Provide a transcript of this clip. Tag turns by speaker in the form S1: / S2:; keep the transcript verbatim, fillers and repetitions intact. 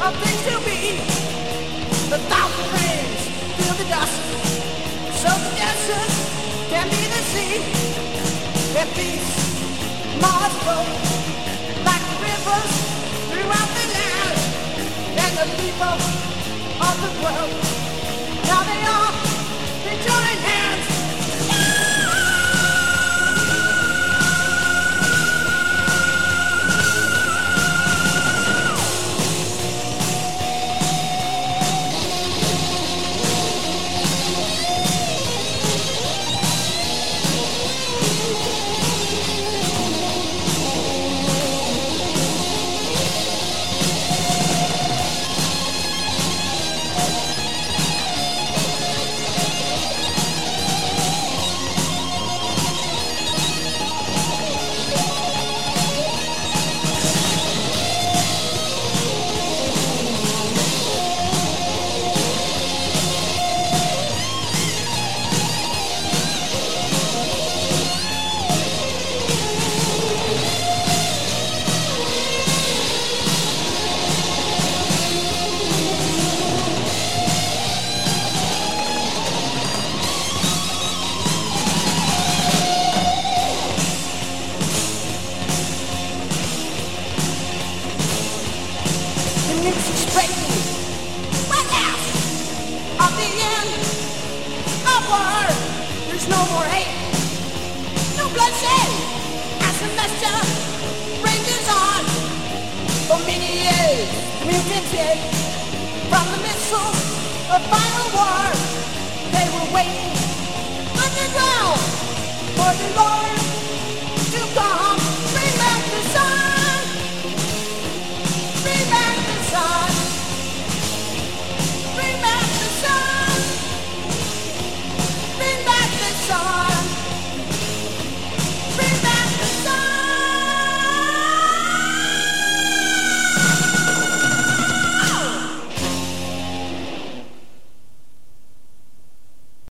S1: of things to be. The thousand rains fill the dust, so the desert can be the sea. And peace must flow like rivers throughout the land. And the people of the world, now they are, they join hands. There's no more hate, no bloodshed, as the messenger rages on. For many years, mutated from the missiles of final war. They were waiting underground for the Lord.